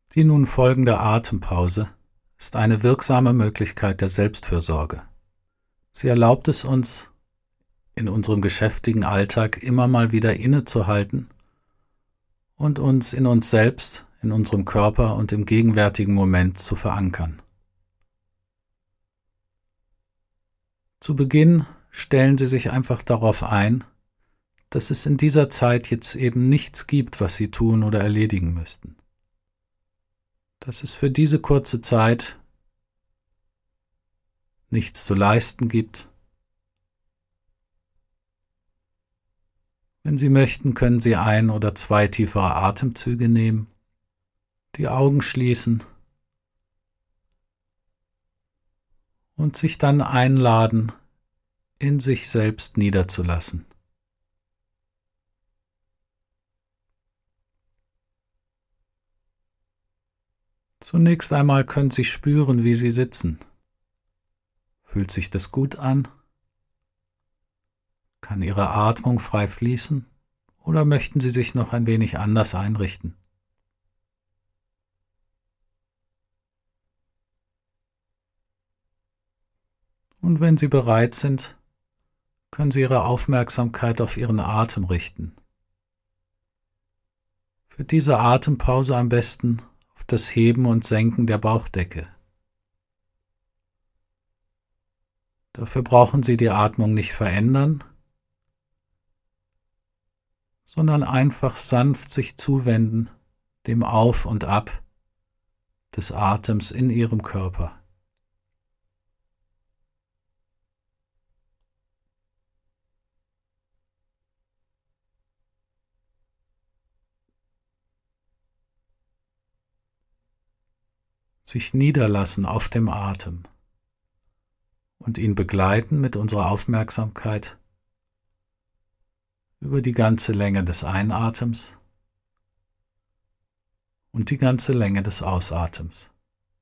Die nun folgende Atempause ist eine wirksame Möglichkeit der Selbstfürsorge. Sie erlaubt es uns, in unserem geschäftigen Alltag immer mal wieder innezuhalten und uns in uns selbst, in unserem Körper und im gegenwärtigen Moment zu verankern. Zu Beginn stellen Sie sich einfach darauf ein, dass es in dieser Zeit jetzt eben nichts gibt, was Sie tun oder erledigen müssten. Dass es für diese kurze Zeit nichts zu leisten gibt. Wenn Sie möchten, können Sie 1 oder 2 tiefere Atemzüge nehmen, die Augen schließen und sich dann einladen, in sich selbst niederzulassen. Zunächst einmal können Sie spüren, wie Sie sitzen. Fühlt sich das gut an? Kann Ihre Atmung frei fließen oder möchten Sie sich noch ein wenig anders einrichten? Und wenn Sie bereit sind, können Sie Ihre Aufmerksamkeit auf Ihren Atem richten. Für diese Atempause am besten auf das Heben und Senken der Bauchdecke. Dafür brauchen Sie die Atmung nicht verändern, sondern einfach sanft sich zuwenden dem Auf und Ab des Atems in Ihrem Körper. Sich niederlassen auf dem Atem und ihn begleiten mit unserer Aufmerksamkeit über die ganze Länge des Einatems und die ganze Länge des Ausatems.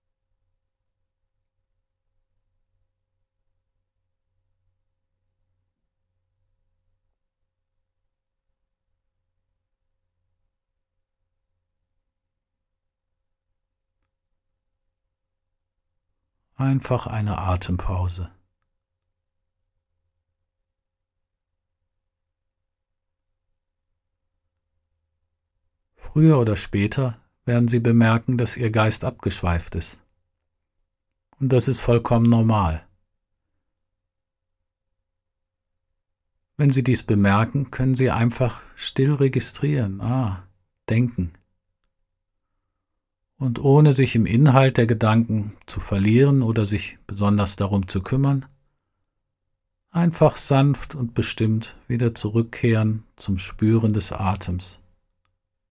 Einfach eine Atempause. Früher oder später werden Sie bemerken, dass Ihr Geist abgeschweift ist. Und das ist vollkommen normal. Wenn Sie dies bemerken, können Sie einfach still registrieren, denken. Und ohne sich im Inhalt der Gedanken zu verlieren oder sich besonders darum zu kümmern, einfach sanft und bestimmt wieder zurückkehren zum Spüren des Atems.